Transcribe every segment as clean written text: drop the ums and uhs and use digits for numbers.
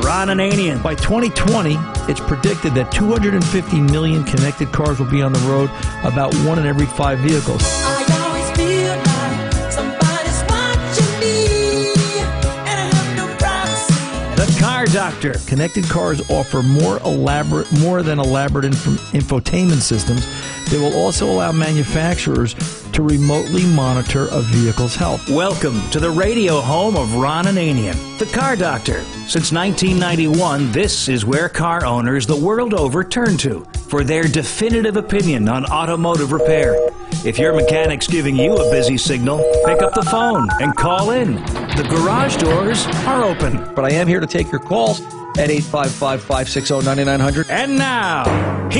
Ron Ananian. By 2020, it's predicted that 250 million connected cars will be on the road, about 1 in every 5 vehicles. I always feel like somebody's watching me, and I have no privacy. The Car Doctor. Connected cars offer more than elaborate infotainment systems. They will also allow manufacturers to remotely monitor a vehicle's health. Welcome to the radio home of Ron Ananian, the Car Doctor. Since 1991, this is where car owners the world over turn to for their definitive opinion on automotive repair. If your mechanic's giving you a busy signal, pick up the phone and call in. The garage doors are open. But I am here to take your calls at 855-560-9900. And now,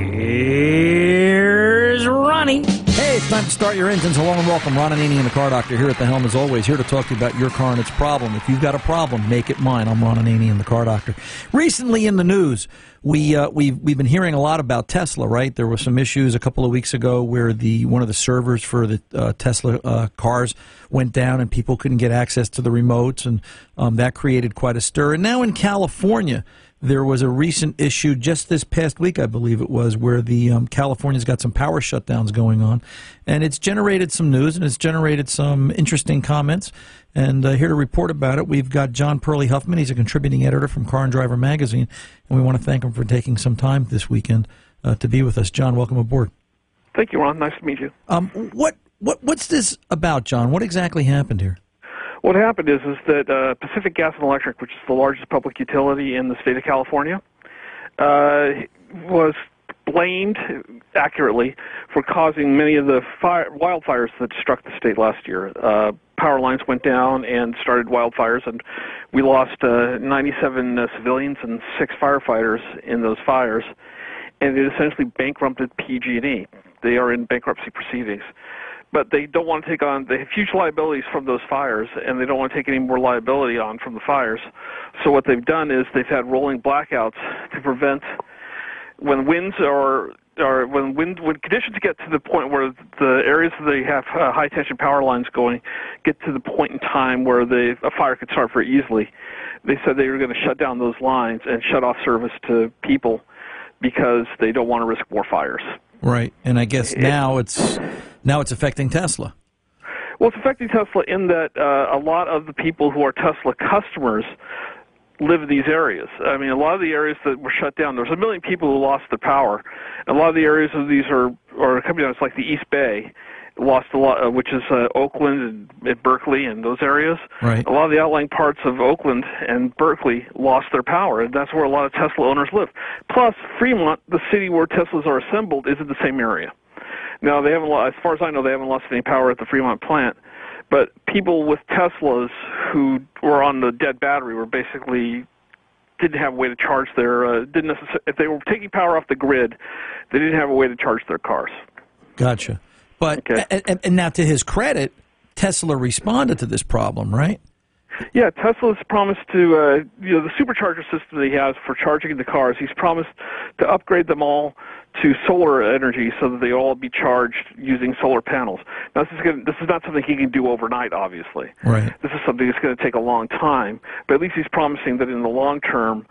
here's Ronnie. Hey, it's time to start your engines. Hello and welcome. Ron Ananian, the Car Doctor, here at the helm as always, here to talk to you about your car and its problem. If you've got a problem, make it mine. I'm Ron Ananian, the Car Doctor. Recently in the news, we've been hearing a lot about Tesla, right? There were some issues a couple of weeks ago where one of the servers for the Tesla cars went down and people couldn't get access to the remotes, and that created quite a stir. And now in California, there was a recent issue just this past week, I believe it was, where the California's got some power shutdowns going on, and it's generated some news and it's generated some interesting comments. And here to report about it, we've got John Perley Huffman. He's a contributing editor from Car and Driver magazine, and we want to thank him for taking some time this weekend to be with us. John, welcome aboard. Thank you, Ron. Nice to meet you. What's this about, John? What exactly happened here? What happened is that Pacific Gas and Electric, which is the largest public utility in the state of California, was blamed accurately for causing many of the wildfires that struck the state last year. Power lines went down and started wildfires, and we lost 97 civilians and 6 firefighters in those fires, and it essentially bankrupted PG&E. They are in bankruptcy proceedings. But they don't want to take on the huge liabilities from those fires, and they don't want to take any more liability on from the fires. So what they've done is they've had rolling blackouts to prevent when when conditions get to the point where the areas that they have high tension power lines going get to the point in time where a fire could start very easily. They said they were going to shut down those lines and shut off service to people because they don't want to risk more fires. Right, and I guess now it's affecting Tesla. Well, it's affecting Tesla in that a lot of the people who are Tesla customers live in these areas. I mean, a lot of the areas that were shut down, there's 1 million people who lost their power. A lot of the areas of these are coming down. It's like the East Bay lost a lot, which is Oakland and Berkeley and those areas. Right. A lot of the outlying parts of Oakland and Berkeley lost their power, and that's where a lot of Tesla owners live. Plus, Fremont, the city where Teslas are assembled, is in the same area. Now, they haven't, as far as I know, they haven't lost any power at the Fremont plant, but people with Teslas who were on the dead battery were basically didn't have a way to charge their, if they were taking power off the grid, they didn't have a way to charge their cars. Gotcha. But and now, to his credit, Tesla responded to this problem, right? Yeah, Tesla's promised to, the supercharger system that he has for charging the cars, he's promised to upgrade them all to solar energy so that they all be charged using solar panels. Now, this is not something he can do overnight, obviously. Right. This is something that's going to take a long time, but at least he's promising that in the long term,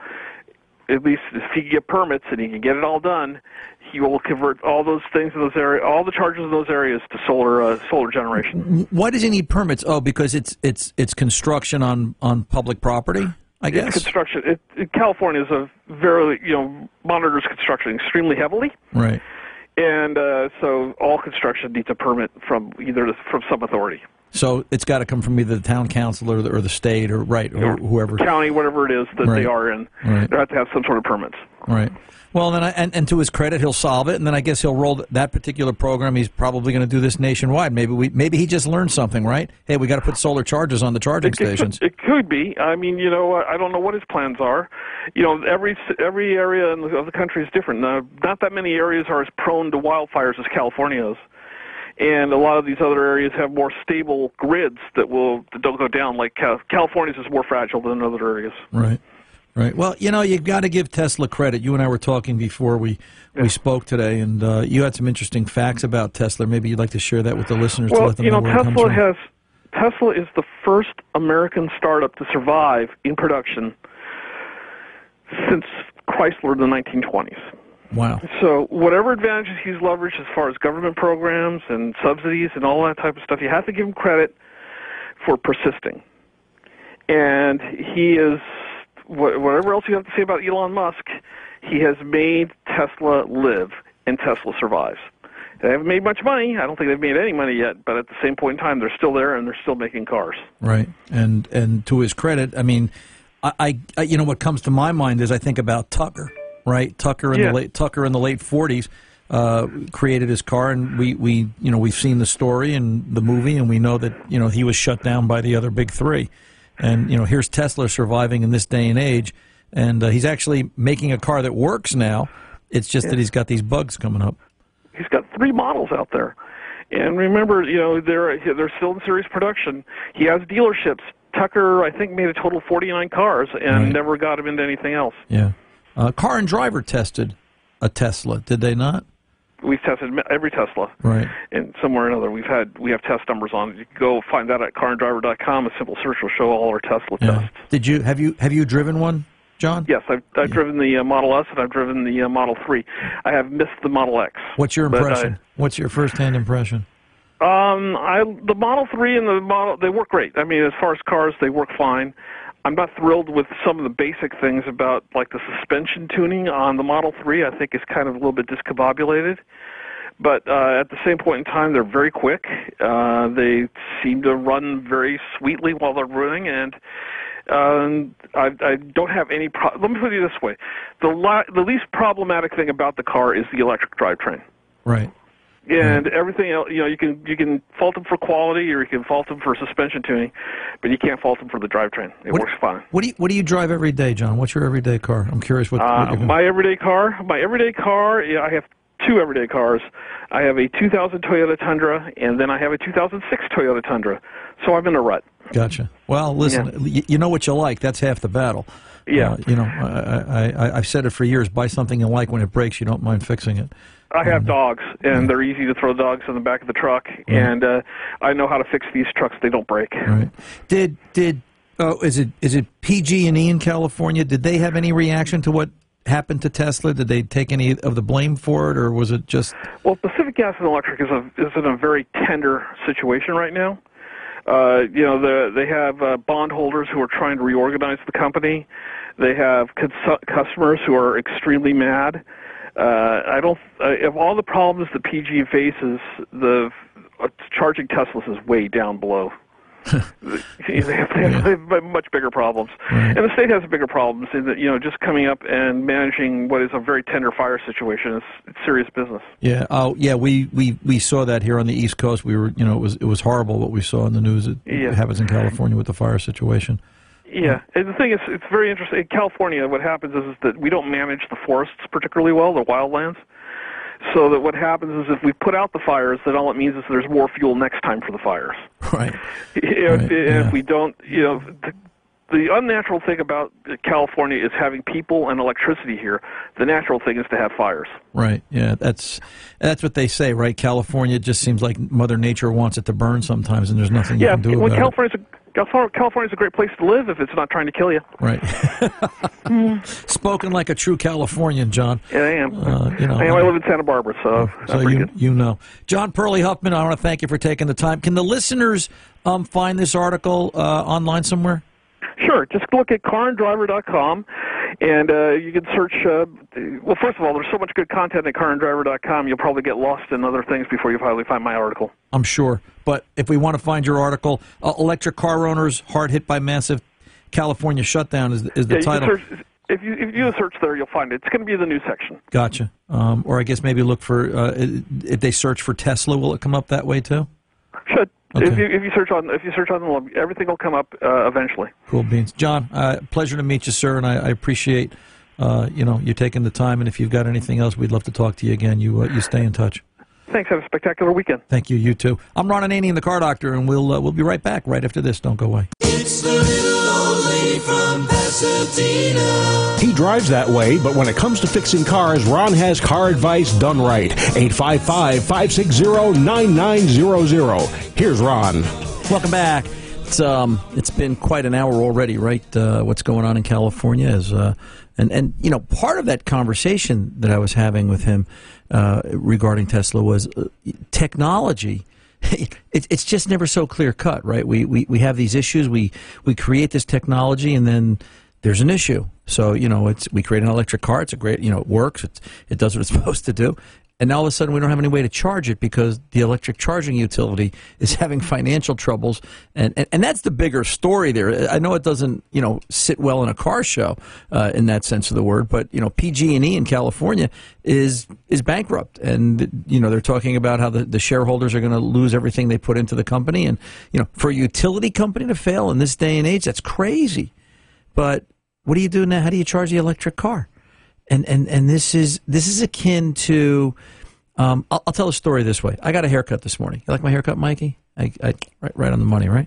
at least if he can get permits and he can get it all done, he will convert all those things in those areas, all the charges in those areas, to solar generation. Why does he need permits? Oh, because it's construction on public property, I guess. It's construction. California is a very monitors construction extremely heavily. Right. And so all construction needs a permit from some authority. So it's got to come from either the town council or the state or whoever. County, whatever it is that they are in. Right. They have to have some sort of permits. Right. Well, then, and to his credit, he'll solve it, and then I guess he'll roll that particular program. He's probably going to do this nationwide. Maybe he just learned something, right? Hey, we got to put solar chargers on the charging stations. It could be. I mean, I don't know what his plans are. Every area of the country is different. Not that many areas are as prone to wildfires as California is. And a lot of these other areas have more stable grids that don't go down. Like California's is more fragile than other areas. Right. Right. Well, you've got to give Tesla credit. You and I were talking before we spoke today, and you had some interesting facts about Tesla. Maybe you'd like to share that with the listeners to let them know where it comes from. Tesla is the first American startup to survive in production since Chrysler in the 1920s. Wow. So whatever advantages he's leveraged as far as government programs and subsidies and all that type of stuff, you have to give him credit for persisting. And he is, whatever else you have to say about Elon Musk, he has made Tesla live, and Tesla survives. They haven't made much money. I don't think they've made any money yet, but at the same point in time, they're still there, and they're still making cars. Right. And to his credit, I mean, I you know, what comes to my mind is I think about Tucker, right? Tucker in the late 40s created his car, and we you know, we've seen the story and the movie, and we know that, you know, he was shut down by the other big three. And, you know, here's Tesla surviving in this day and age, and he's actually making a car that works now. It's just that he's got these bugs coming up. He's got 3 models out there. And remember, you know, they're still in series production. He has dealerships. Tucker, I think, made a total of 49 cars and never got him into anything else. Yeah. Car and Driver tested a Tesla, did they not? We've tested every Tesla. Right. And somewhere or another, we have test numbers on it. You can go find that at caranddriver.com. A simple search will show all our Tesla tests. Have you driven one, John? Yes, I've driven the Model S and I've driven the Model 3. I have missed the Model X. What's your impression? What's your first-hand impression? The Model 3 and the Model, they work great. I mean, as far as cars, they work fine. I'm not thrilled with some of the basic things about, like, the suspension tuning on the Model 3. I think is kind of a little bit discombobulated. But at the same point in time, they're very quick. They seem to run very sweetly while they're running, and I don't have any let me put it this way. The least problematic thing about the car is the electric drivetrain. Right. And everything else, you know, you can fault them for quality or you can fault them for suspension tuning, but you can't fault them for the drivetrain. It works fine. What do you drive every day, John? What's your everyday car? I'm curious what my everyday car. Yeah, I have 2 everyday cars. I have a 2000 Toyota Tundra, and then I have a 2006 Toyota Tundra. So I'm in a rut. Gotcha. Well, listen, you know what you like. That's half the battle. Yeah. You know, I've said it for years. Buy something you like. When it breaks, you don't mind fixing it. I have dogs, and they're easy to throw dogs in the back of the truck, and I know how to fix these trucks. They don't break. Right. Is it PG&E in California? Did they have any reaction to what happened to Tesla? Did they take any of the blame for it, or was it just... Well, Pacific Gas and Electric is in a very tender situation right now. You know, they have bondholders who are trying to reorganize the company. They have customers who are extremely mad. Of all the problems that PG faces, the charging Teslas is way down below. They have much bigger problems. Right. And the state has bigger problems in that, you know, just coming up and managing what is a very tender fire situation is serious business. Yeah. Oh, yeah. We saw that here on the East Coast. We were, you know, it was horrible what we saw in the news. It happens in California with the fire situation. Yeah, and the thing is, it's very interesting. In California, what happens is that we don't manage the forests particularly well, the wildlands. So that what happens is if we put out the fires, then all it means is there's more fuel next time for the fires. Right. If we don't, you know, the unnatural thing about California is having people and electricity here. The natural thing is to have fires. Right. Yeah, that's what they say, right? California just seems like Mother Nature wants it to burn sometimes, and there's nothing you can do about it. California's a great place to live if it's not trying to kill you. Right. Spoken like a true Californian, John. Yeah, I am. You know, I live in Santa Barbara, so you know. John Perley Huffman, I want to thank you for taking the time. Can the listeners find this article online somewhere? Sure. Just look at caranddriver.com, and you can search. Well, first of all, there's so much good content at caranddriver.com, you'll probably get lost in other things before you finally find my article. I'm sure. But if we want to find your article, Electric Car Owners Hard Hit by Massive California Shutdown is the title. If you do a search there, you'll find it. It's going to be in the news section. Gotcha. Or I guess maybe look for, if they search for Tesla, will it come up that way too? Should. Okay. If you search on the everything will come up eventually. Cool beans, John. Pleasure to meet you, sir, and I appreciate you taking the time. And if you've got anything else, we'd love to talk to you again. You stay in touch. Thanks. Have a spectacular weekend. Thank you. You too. I'm Ron Ananian, the Car Doctor, and we'll be right back right after this. Don't go away. It's the little old lady from Pasadena. He drives that way, but when it comes to fixing cars, Ron has car advice done right. 855-560-9900. Here's Ron. Welcome back. It's been quite an hour already, right? What's going on in California is, and you know, part of that conversation that I was having with him regarding Tesla was technology. It's just never so clear cut, right? We have these issues. We create this technology, and then there's an issue. So you know, we create an electric car. It's a great, you know, it works. It does what it's supposed to do. And all of a sudden, we don't have any way to charge it because the electric charging utility is having financial troubles, and that's the bigger story there. I know it doesn't, you know, sit well in a car show in that sense of the word, but you know, PG&E in California is bankrupt, and you know, they're talking about how the shareholders are going to lose everything they put into the company, and you know, for a utility company to fail in this day and age, that's crazy. But what do you do now? How do you charge the electric car? And this is akin to, I'll tell a story this way. I got a haircut this morning. You like my haircut, Mikey? Right on the money, right?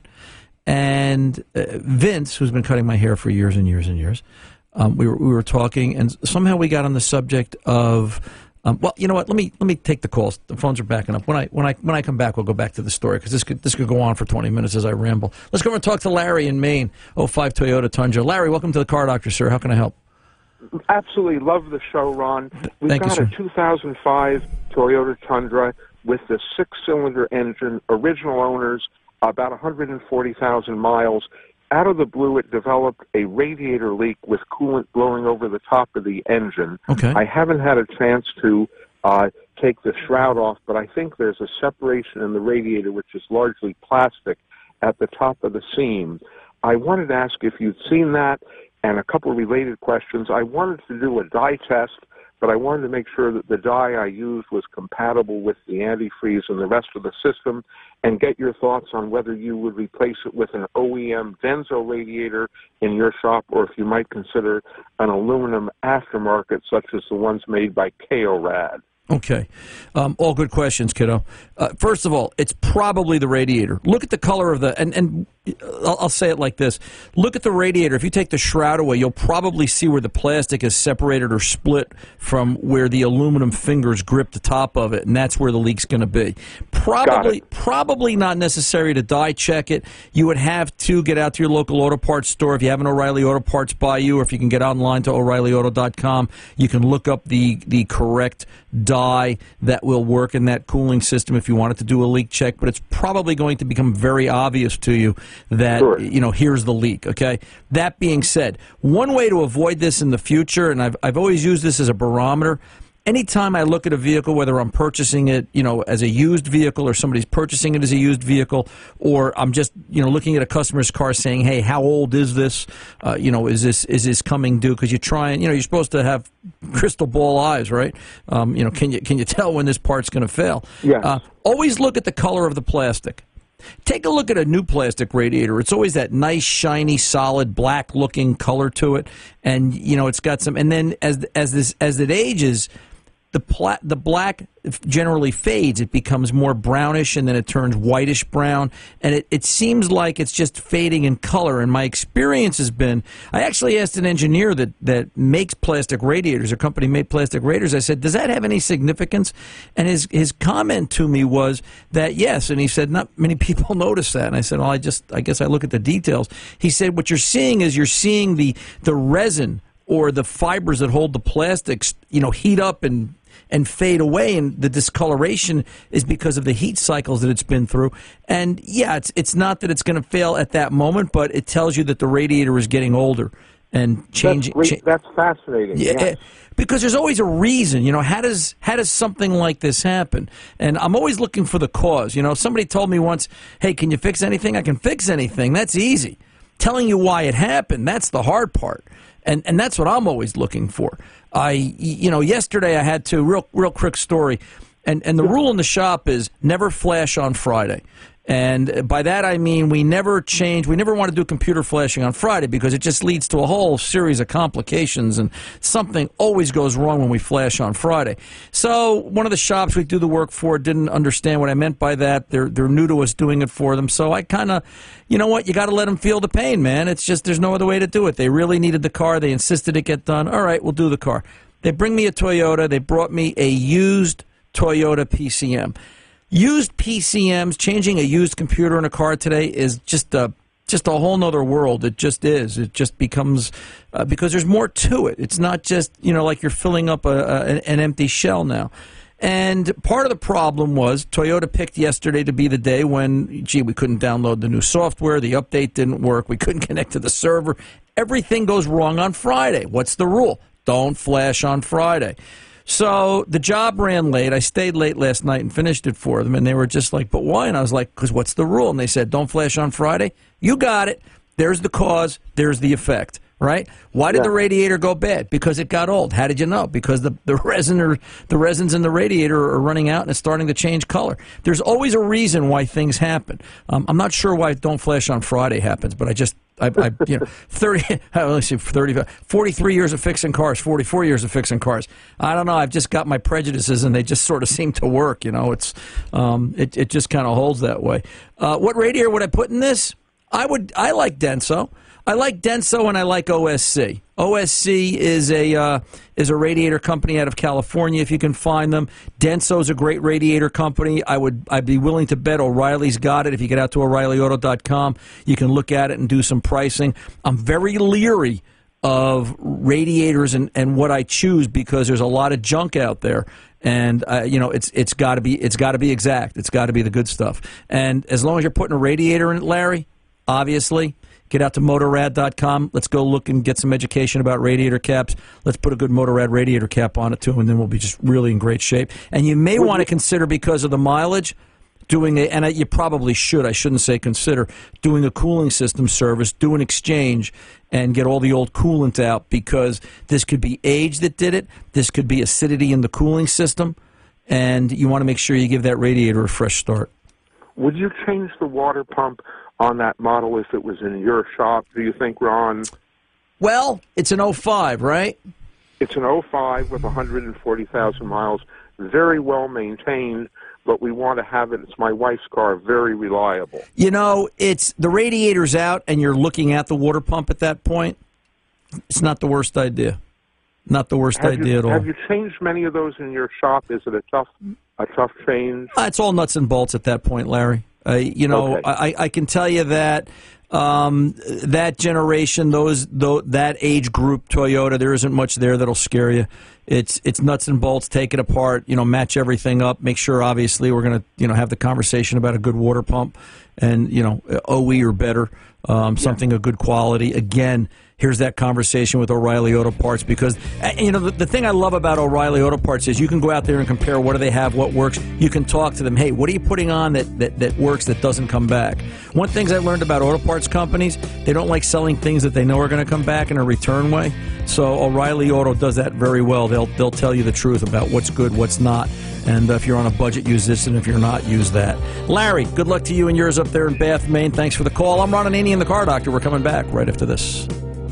And Vince, who's been cutting my hair for years and years and years, we were talking, and somehow we got on the subject of, well, you know what? Let me take the calls. The phones are backing up. When I come back, we'll go back to the story because this could go on for 20 minutes as I ramble. Let's go and talk to Larry in Maine. 05 Toyota Tundra. Larry, welcome to the Car Doctor, sir. How can I help? Absolutely love the show, Ron. We've got a 2005 Toyota Tundra with the six-cylinder engine, original owners, about 140,000 miles. Out of the blue, it developed a radiator leak with coolant blowing over the top of the engine. Okay. I haven't had a chance to take the shroud off, but I think there's a separation in the radiator, which is largely plastic, at the top of the seam. I wanted to ask if you'd seen that, and a couple of related questions. I wanted to do a dye test, but I wanted to make sure that the dye I used was compatible with the antifreeze and the rest of the system, and get your thoughts on whether you would replace it with an OEM Denso radiator in your shop, or if you might consider an aluminum aftermarket such as the ones made by K-O-Rad. Okay. All good questions, kiddo. First of all, it's probably the radiator. Look at the color of the, and I'll say it like this. Look at the radiator. If you take the shroud away, you'll probably see where the plastic is separated or split from where the aluminum fingers grip the top of it, and that's where the leak's going to be. Probably not necessary to dye check it. You would have to get out to your local auto parts store. If you have an O'Reilly Auto Parts by you, or if you can get online to O'ReillyAuto.com, you can look up the correct dye that will work in that cooling system if you wanted to do a leak check, but it's probably going to become very obvious to you that, sure, you know, here's the leak, okay? That being said, one way to avoid this in the future, and I've always used this as a barometer, anytime I look at a vehicle, whether I'm purchasing it, you know, as a used vehicle, or somebody's purchasing it as a used vehicle, or I'm just, you know, looking at a customer's car saying, hey, how old is this? You know, is this coming due? Because you try and, you know, you're supposed to have crystal ball eyes, right? You know, can you tell when this part's going to fail? Yes. Always look at the color of the plastic. Take a look at a new plastic radiator. It's always that nice, shiny, solid, black-looking color to it, and you know it's got some. And then as it ages, the black generally fades. It becomes more brownish, and then it turns whitish brown, and it seems like it's just fading in color. And my experience has been, I actually asked an engineer that makes plastic radiators, a company made plastic radiators. I said, does that have any significance? And his comment to me was that yes, and he said not many people notice that. And I said, well, I guess I look at the details. He said, what you're seeing is the resin or the fibers that hold the plastics, you know, heat up and fade away, and the discoloration is because of the heat cycles that it's been through. And yeah, it's not that it's going to fail at that moment, but it tells you that the radiator is getting older and changing. That's fascinating. Yeah, yes. Because there's always a reason. You know, how does something like this happen? And I'm always looking for the cause. You know, somebody told me once, "Hey, can you fix anything?" I can fix anything. That's easy. Telling you why it happened, that's the hard part. And that's what I'm always looking for. Yesterday I had to, real quick story, and the rule in the shop is never flash on Friday. And by that I mean we never want to do computer flashing on Friday because it just leads to a whole series of complications, and something always goes wrong when we flash on Friday. So one of the shops we do the work for didn't understand what I meant by that. They're new to us doing it for them. So I kind of, you know what, you got to let them feel the pain, man. It's just there's no other way to do it. They really needed the car. They insisted it get done. All right, we'll do the car. They bring me a Toyota. They brought me a used Toyota PCM. Used PCMs, changing a used computer in a car today is just just a whole nother world. It just is. It just becomes because there's more to it. It's not just like you're filling up an empty shell now. And part of the problem was Toyota picked yesterday to be the day when, we couldn't download the new software, the update didn't work, we couldn't connect to the server. Everything goes wrong on Friday. What's the rule? Don't flash on Friday. So the job ran late. I stayed late last night and finished it for them, and they were just like, but why? And I was like, because what's the rule? And they said, don't flash on Friday. You got it. There's the cause. There's the effect. Right? Why did the radiator go bad? Because it got old. How did you know? Because the resins in the radiator are running out and it's starting to change color. There's always a reason why things happen. I'm not sure why Don't Flash on Friday happens, but I 43 years of fixing cars, 44 years of fixing cars. I don't know. I've just got my prejudices, and they just sort of seem to work. It's it just kind of holds that way. What radiator would I put in this? I like Denso. I like Denso and I like OSC. OSC is a radiator company out of California, if you can find them. Denso is a great radiator company. I'd be willing to bet O'Reilly's got it. If you get out to O'ReillyAuto.com, you can look at it and do some pricing. I'm very leery of radiators and what I choose because there's a lot of junk out there. And it's got to be exact. It's got to be the good stuff. And as long as you're putting a radiator in it, Larry, obviously. Get out to Motorrad.com. Let's go look and get some education about radiator caps. Let's put a good Motorrad radiator cap on it, too, and then we'll be just really in great shape. And you may want to consider, because of the mileage, you probably should, I shouldn't say consider, doing a cooling system service, do an exchange, and get all the old coolant out, because this could be age that did it. This could be acidity in the cooling system, and you want to make sure you give that radiator a fresh start. Would you change the water pump on that model if it was in your shop, do you think, Ron? Well, it's an 05, right? It's an 05 with 140,000 miles, very well maintained, but we want to have it. It's my wife's car, very reliable. It's the radiator's out and you're looking at the water pump at that point. It's not the worst idea. Not the worst idea at all. Have you changed many of those in your shop? Is it a tough change? It's all nuts and bolts at that point, Larry. Okay. I can tell you that that generation, that age group Toyota, there isn't much there that'll scare you. It's nuts and bolts. Take it apart. Match everything up. Make sure, obviously, we're going to have the conversation about a good water pump and OE or better, something of good quality. Again. Here's that conversation with O'Reilly Auto Parts, because, the thing I love about O'Reilly Auto Parts is you can go out there and compare what do they have, what works. You can talk to them. Hey, what are you putting on that works, that doesn't come back? One thing I learned about auto parts companies, they don't like selling things that they know are going to come back in a return way. So O'Reilly Auto does that very well. They'll tell you the truth about what's good, what's not. And if you're on a budget, use this, and if you're not, use that. Larry, good luck to you and yours up there in Bath, Maine. Thanks for the call. I'm Ron Ananian, the Car Doctor. We're coming back right after this.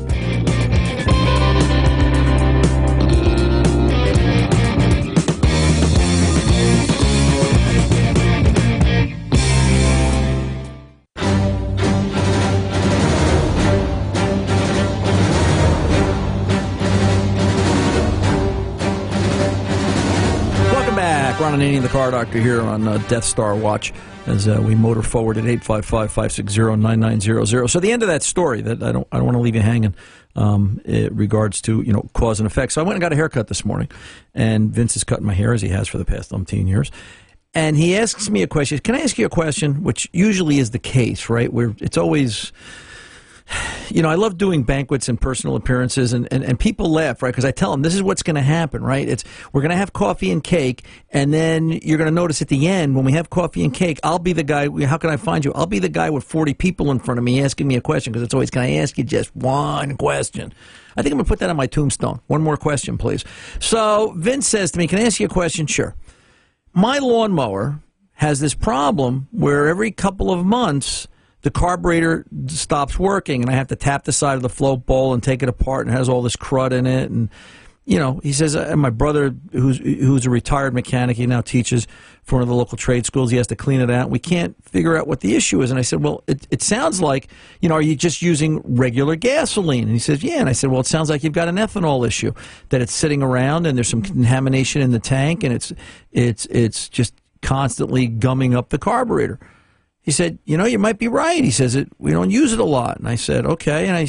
Ron Ananian, the Car Doctor, here on Death Star Watch as we motor forward at 855-560-9900. So the end of that story, that I don't want to leave you hanging, in regards to cause and effect. So I went and got a haircut this morning, and Vince is cutting my hair as he has for the past 18 years. And he asks me a question. Can I ask you a question? Which usually is the case, right? Where it's always... I love doing banquets and personal appearances, and people laugh, right? Because I tell them this is what's going to happen, right? We're going to have coffee and cake, and then you're going to notice at the end when we have coffee and cake, I'll be the guy. How can I find you? I'll be the guy with 40 people in front of me asking me a question, because it's always, can I ask you just one question? I think I'm going to put that on my tombstone. One more question, please. So Vince says to me, can I ask you a question? Sure. My lawnmower has this problem where every couple of months the carburetor stops working, and I have to tap the side of the float bowl and take it apart, and it has all this crud in it. And he says, and my brother, who's a retired mechanic, he now teaches for one of the local trade schools, he has to clean it out. We can't figure out what the issue is. And I said, well, it sounds like, are you just using regular gasoline? And he says, yeah. And I said, well, it sounds like you've got an ethanol issue, that it's sitting around and there's some contamination in the tank, and it's just constantly gumming up the carburetor. he said, you know, you might be right. He says, we don't use it a lot. And I said, okay. And I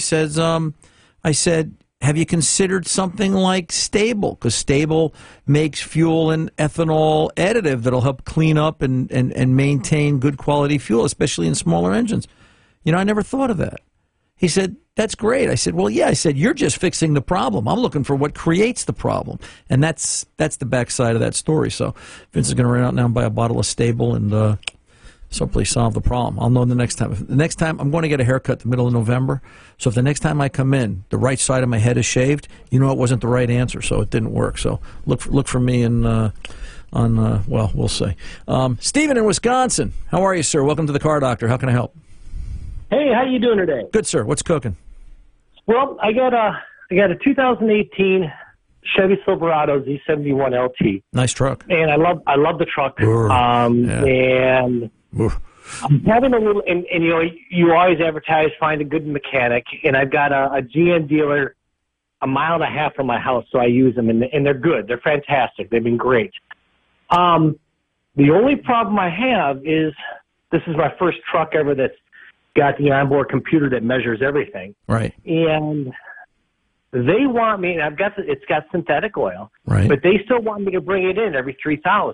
said, have you considered something like Stable? Because Stable makes fuel and ethanol additive that'll help clean up and maintain good quality fuel, especially in smaller engines. You know, I never thought of that. He said, that's great. I said, well, yeah. I said, you're just fixing the problem. I'm looking for what creates the problem. And that's the backside of that story. So Vince is going to run out now and buy a bottle of Stable and someplace solve the problem. I'll know the next time. The next time, I'm going to get a haircut the middle of November. So if the next time I come in, the right side of my head is shaved, you know it wasn't the right answer, so it didn't work. So look for me well, we'll see. Stephen in Wisconsin, how are you, sir? Welcome to the Car Doctor. How can I help? Hey, how you doing today? Good, sir. What's cooking? Well, I got a 2018 Chevy Silverado Z71 LT. Nice truck. And I love the truck. Yeah. And I'm having a little, and you know, you always advertise find a good mechanic, and I've got a GM dealer a mile and a half from my house, so I use them, and they're good. They're fantastic. They've been great. The only problem I have is this is my first truck ever that's got the onboard computer that measures everything. Right. And they want me, and it's got synthetic oil, right, but they still want me to bring it in every 3,000.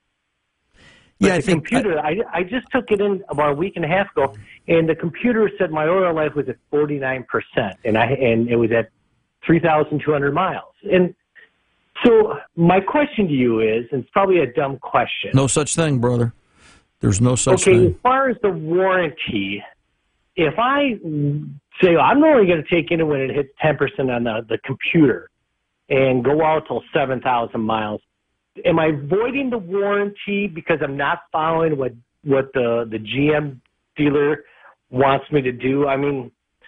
Yeah, the computer, I just took it in about a week and a half ago, and the computer said my oil life was at 49%, and it was at 3,200 miles. And so my question to you is, and it's probably a dumb question. No such thing, brother. There's no such thing. Okay, as far as the warranty, if I say I'm only going to take it when it hits 10% on the computer and go out till 7,000 miles, am I voiding the warranty because I'm not following what the GM dealer wants me to do? I mean,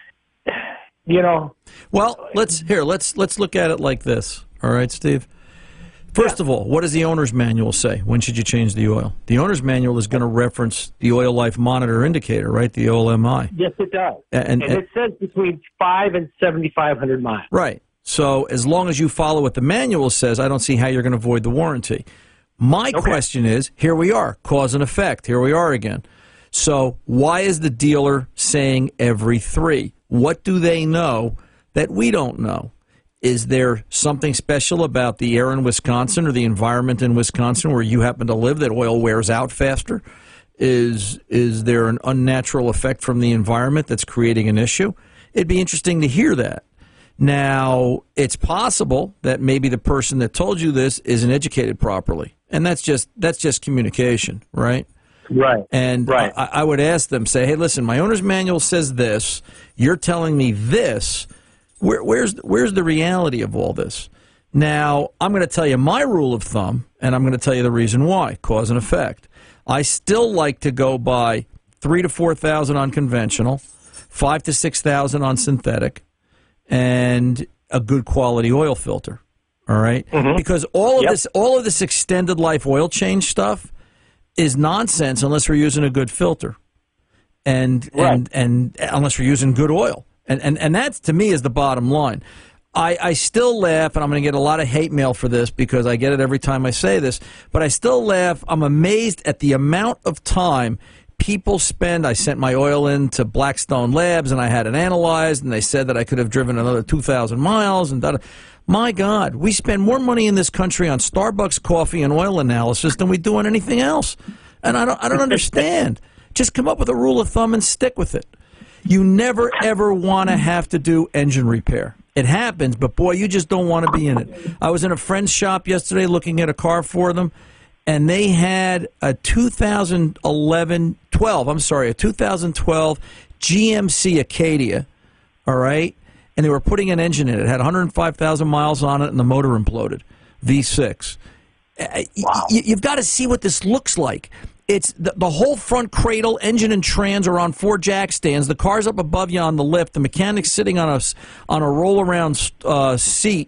you know. Well, let's look at it like this. All right, Steve. First of all, what does the owner's manual say? When should you change the oil? The owner's manual is going to reference the oil life monitor indicator, right? The OLMI. Yes, it does. And it says between 5 and 7,500 miles. Right. So as long as you follow what the manual says, I don't see how you're going to void the warranty. My question is, here we are, cause and effect. Here we are again. So why is the dealer saying every 3? What do they know that we don't know? Is there something special about the air in Wisconsin or the environment in Wisconsin where you happen to live that oil wears out faster? Is there an unnatural effect from the environment that's creating an issue? It'd be interesting to hear that. Now, it's possible that maybe the person that told you this isn't educated properly, and that's just communication, right? Right. And right. I would ask them, say, hey, listen, my owner's manual says this. You're telling me this. Where's the reality of all this? Now, I'm going to tell you my rule of thumb, and I'm going to tell you the reason why, cause and effect. I still like to go by 3,000 to 4,000 on conventional, 5,000 to 6,000 on synthetic, and a good quality oil filter. All right, because all of this extended life oil change stuff is nonsense unless we're using a good filter, and unless we're using good oil. And that, to me, is the bottom line. I still laugh, and I'm going to get a lot of hate mail for this because I get it every time I say this, but I still laugh. I'm amazed at the amount of time people spend. I sent my oil in to Blackstone Labs, and I had it analyzed, and they said that I could have driven another 2,000 miles. And my God, we spend more money in this country on Starbucks coffee and oil analysis than we do on anything else. And I don't understand. Just come up with a rule of thumb and stick with it. You never, ever want to have to do engine repair. It happens, but boy, you just don't want to be in it. I was in a friend's shop yesterday looking at a car for them, and they had a 2012 GMC Acadia, all right? And they were putting an engine in it. It had 105,000 miles on it, and the motor imploded. V6. Wow. You've got to see what this looks like. It's the whole front cradle, engine and trans are on 4 jack stands. The car's up above you on the lift. The mechanic's sitting on a roll around seat,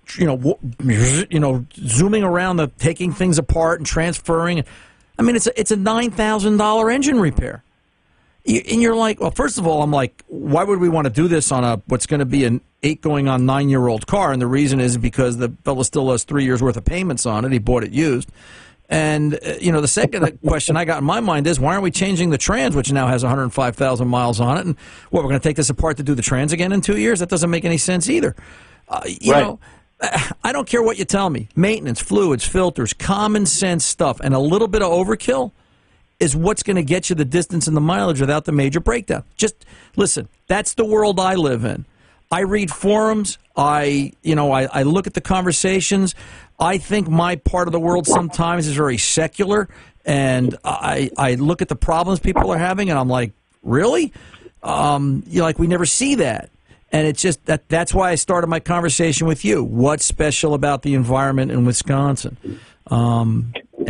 zooming around, taking things apart and transferring. I mean, it's a $9,000 engine repair. And you're like, well, first of all, I'm like, why would we want to do this on what's going to be an 8 going on 9-year-old car? And the reason is because the fellow still has 3 years worth of payments on it. He bought it used. And, the second question I got in my mind is, why aren't we changing the trans, which now has 105,000 miles on it? And we're going to take this apart to do the trans again in 2 years? That doesn't make any sense either. You know, I don't care what you tell me. Maintenance, fluids, filters, common sense stuff, and a little bit of overkill is what's going to get you the distance and the mileage without the major breakdown. Just listen, that's the world I live in. I read forums. I look at the conversations. I think my part of the world sometimes is very secular, and I look at the problems people are having, and I'm like, really? We never see that. And it's just that's why I started my conversation with you. What's special about the environment in Wisconsin? With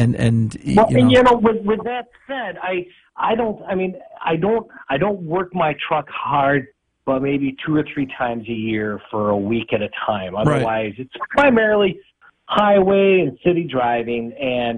that said, I don't work my truck hard, but maybe 2 or 3 times a year for a week at a time. Otherwise, It's primarily highway and city driving, and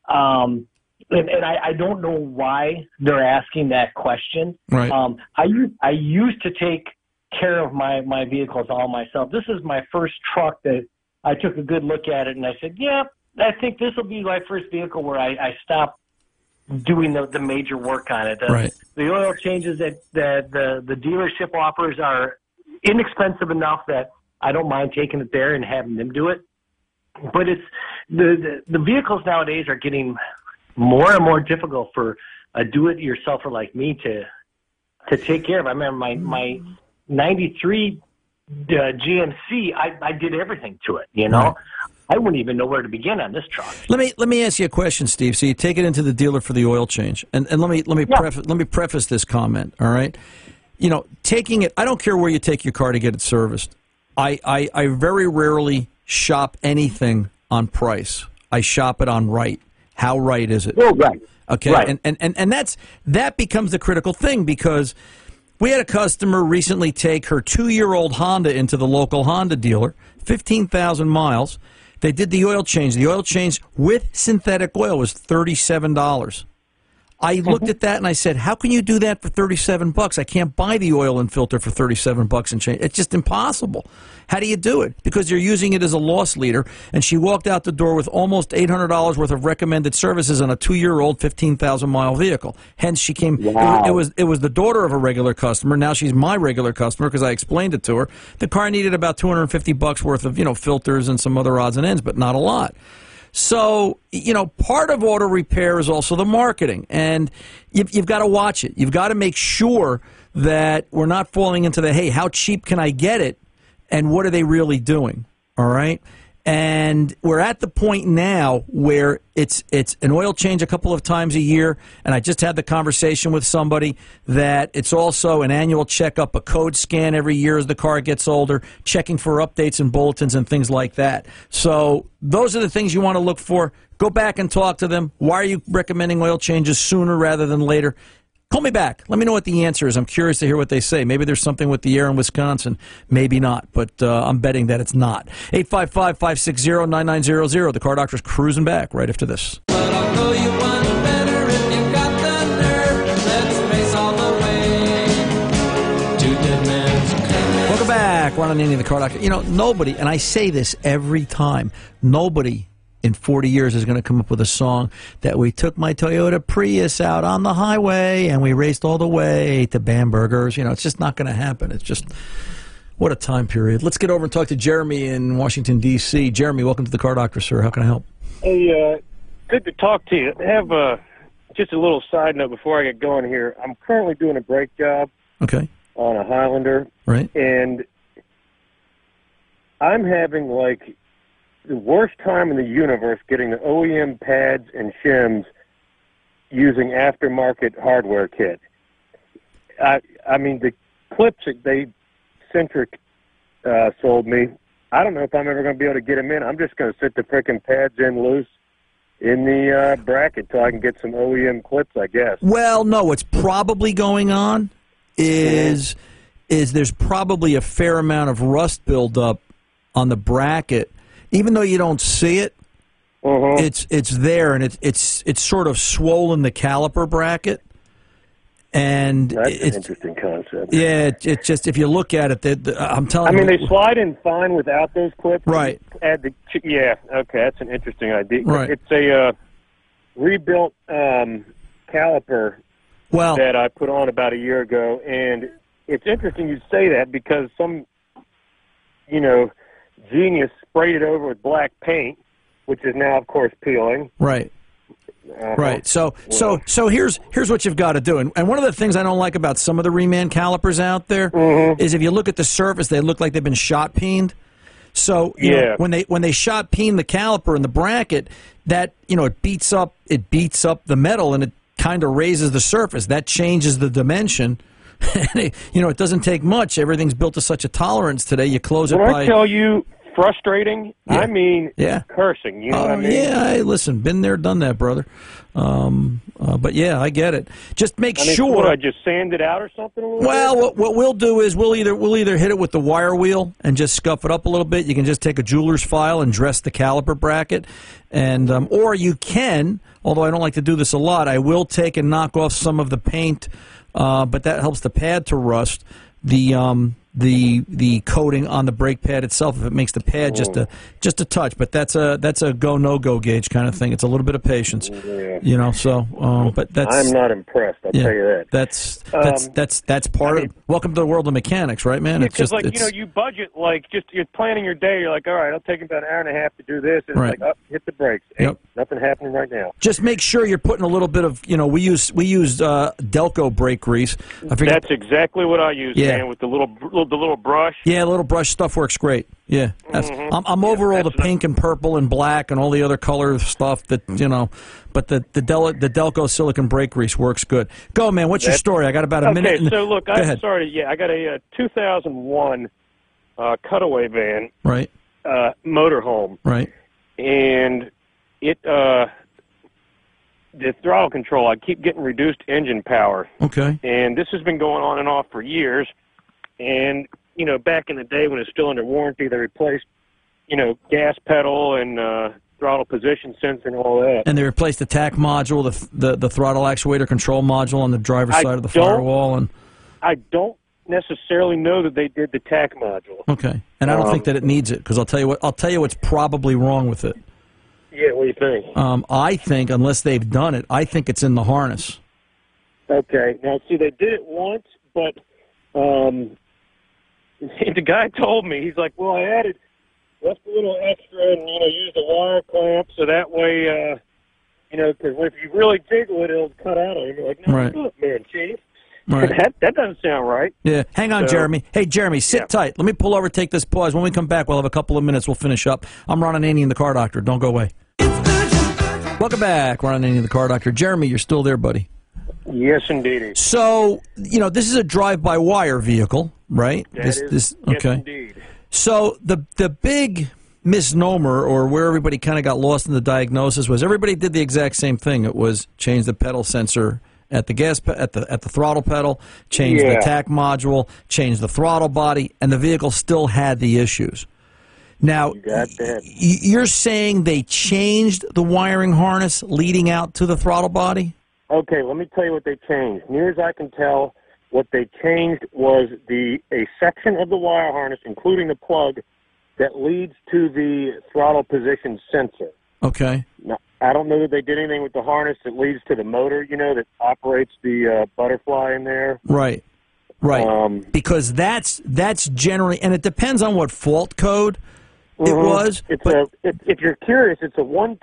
I don't know why they're asking that question. Right. I used to take care of my vehicles all myself. This is my first truck that I took a good look at it, and I said, yeah, I think this will be my first vehicle where I stop doing the major work on it. The oil changes that the dealership offers are inexpensive enough that I don't mind taking it there and having them do it. But it's the vehicles nowadays are getting more and more difficult for a do-it-yourselfer like me to take care of. I remember my 93 GMC, I did everything to it, Right. I wouldn't even know where to begin on this truck. Let me ask you a question, Steve. So you take it into the dealer for the oil change, and let me preface this comment. All right, taking it. I don't care where you take your car to get it serviced. I very rarely shop anything on price. I shop it on right. How right is it? Oh, right. Okay, right. And that becomes the critical thing, because we had a customer recently take her 2-year-old Honda into the local Honda dealer, 15,000 miles. They did the oil change. The oil change with synthetic oil was $37. I looked at that and I said, how can you do that for $37? I can't buy the oil and filter for $37 and change. It's just impossible. How do you do it? Because you're using it as a loss leader. And she walked out the door with almost $800 worth of recommended services on a 2-year-old 15,000-mile vehicle. Hence, she came. Wow. It was the daughter of a regular customer. Now she's my regular customer because I explained it to her. The car needed about $250 worth of filters and some other odds and ends, but not a lot. So, part of auto repair is also the marketing, and you've got to watch it. You've got to make sure that we're not falling into the, hey, how cheap can I get it, and what are they really doing, all right? And we're at the point now where it's an oil change a couple of times a year, and I just had the conversation with somebody that it's also an annual checkup, a code scan every year as the car gets older, checking for updates and bulletins and things like that. So those are the things you want to look for. Go back and talk to them. Why are you recommending oil changes sooner rather than later? Call me back. Let me know what the answer is. I'm curious to hear what they say. Maybe there's something with the air in Wisconsin. Maybe not, but I'm betting that it's not. 855-560-9900. The Car Doctor's cruising back right after this. But I'll know you one better if you got the nerve. Let's race all the way to Dead Man's Curve. Welcome back. Ron Ananian, the Car Doctor. Nobody, and I say this every time, nobody in 40 years is going to come up with a song that we took my Toyota Prius out on the highway and we raced all the way to Bamberger's. It's just not going to happen. It's just, what a time period. Let's get over and talk to Jeremy in Washington, D.C. Jeremy, welcome to the Car Doctor, sir. How can I help? Hey, good to talk to you. I have just a little side note before I get going here. I'm currently doing a brake job on a Highlander. Right. And I'm having, the worst time in the universe getting the OEM pads and shims using aftermarket hardware kit. I mean, the clips that they Centric sold me, I don't know if I'm ever going to be able to get them in. I'm just going to sit the frickin' pads in loose in the bracket till I can get some OEM clips, I guess. Well, no, what's probably going on is there's probably a fair amount of rust buildup on the bracket. Even though you don't see it, it's there, and it's sort of swollen the caliper bracket. And that's an interesting concept. Yeah, it just, if you look at it, I'm telling you. I mean, they slide in fine without those clips. Right. Okay, that's an interesting idea. Right. It's a rebuilt caliper Well, that I put on about a year ago, and it's interesting you say that because some, genius sprayed it over with black paint, which is now, of course, peeling. right. Right. So here's what you've got to do. And one of the things I don't like about some of the reman calipers out there is if you look at the surface, they look like they've been shot peened. So you know, when they shot peen the caliper and the bracket, that it beats up the metal and it kind of raises the surface. That changes the dimension. And it doesn't take much. Everything's built to such a tolerance today. You close it by. I tell you, frustrating. Yeah. I mean, yeah. Cursing. You know what I mean? Yeah, listen, been there, done that, brother. But yeah, I get it. Just make sure. What, I just sand it out or something? A little Well, bit? what we'll do is we'll either hit it with the wire wheel and just scuff it up a little bit. You can just take a jeweler's file and dress the caliper bracket, and or you can. Although I don't like to do this a lot, I will take and knock off some of the paint, but that helps the pad to rust. The coating on the brake pad itself, if it makes the pad just a touch, but that's a go no go gauge kind of thing. It's a little bit of patience, but that's. I'm not impressed. I'll tell you that. That's part of. Welcome to the world of mechanics, right, man? Because you budget you're planning your day. You're like, all right, I'll take about an hour and a half to do this, and right. it's like, hit the brakes. Ain't nothing happening right now. Just make sure you're putting a little bit of, we use Delco brake grease. That's exactly what I use, man, with the little brush. Yeah, a little brush stuff works great. Yeah, I'm over all the pink and purple and black and all the other color stuff that but the Delco silicone brake grease works good. Go, man. What's your story? I got about a minute. Okay, so look, ahead. Sorry. Yeah, I got a 2001 cutaway van, right? Motorhome, right? And it the throttle control. I keep getting reduced engine power. Okay. And this has been going on and off for years. And, back in the day when it was still under warranty, they replaced, gas pedal and throttle position sensor and all that. And they replaced the TAC module, the throttle actuator control module on the driver's side of the firewall. And I don't necessarily know that they did the TAC module. Okay. And I don't think that it needs it, because I'll tell you what's probably wrong with it. Yeah, what do you think? I think, unless they've done it, I think it's in the harness. Okay. Now, see, they did it once, but the guy told me, he's like, well, I added just a little extra and, used a wire clamp so that way, because if you really jiggle it, it'll cut out on you. You're like, no, right. Look, man, Chief. Right. That doesn't sound right. Yeah. Hang on, Jeremy. Hey, Jeremy, sit tight. Let me pull over, take this pause. When we come back, we'll have a couple of minutes. We'll finish up. I'm Ron Ananian, the Car Doctor. Don't go away. Welcome back, Ron Ananian, the Car Doctor. Jeremy, you're still there, buddy. Yes, indeed. So, this is a drive-by-wire vehicle, right? Yes, indeed. So the big misnomer, or where everybody kind of got lost in the diagnosis, was everybody did the exact same thing. It was change the pedal sensor at the at the throttle pedal, change the TAC module, change the throttle body, and the vehicle still had the issues. Now, you're saying they changed the wiring harness leading out to the throttle body? Okay, let me tell you what they changed. Near as I can tell, what they changed was a section of the wire harness, including the plug, that leads to the throttle position sensor. Okay. Now, I don't know that they did anything with the harness that leads to the motor, that operates the butterfly in there. Right. Because that's generally, and it depends on what fault code it was. If you're curious, it's a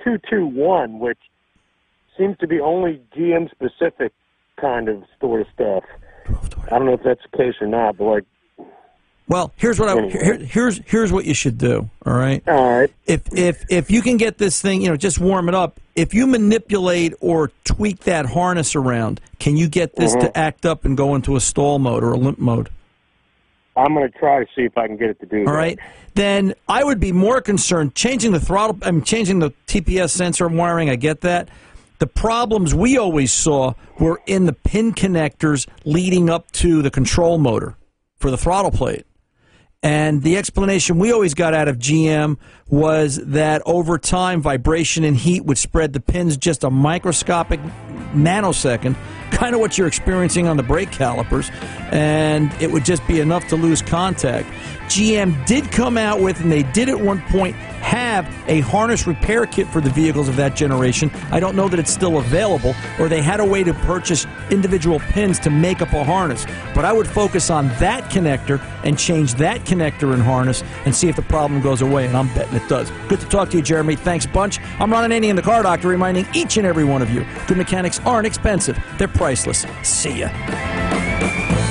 1221, which seems to be only GM specific kind of sort of stuff. I don't know if that's the case or not, but well, here's what here's what you should do. All right. All right. If you can get this thing, just warm it up. If you manipulate or tweak that harness around, can you get this to act up and go into a stall mode or a limp mode? I'm going to try to see if I can get it to do that. All right. Then I would be more concerned changing the throttle. Changing the TPS sensor wiring. I get that. The problems we always saw were in the pin connectors leading up to the control motor for the throttle plate. And the explanation we always got out of GM was that over time, vibration and heat would spread the pins just a microscopic nanosecond, kind of what you're experiencing on the brake calipers, and it would just be enough to lose contact. GM did come out with, and they did at one point have a harness repair kit for the vehicles of that generation. I don't know that it's still available, or they had a way to purchase individual pins to make up a harness. But I would focus on that connector and change that connector and harness and see if the problem goes away, and I'm betting it does. Good to talk to you, Jeremy. Thanks a bunch. I'm Ron Ananian, the Car Doctor, reminding each and every one of you, good mechanics aren't expensive. They're priceless. See ya.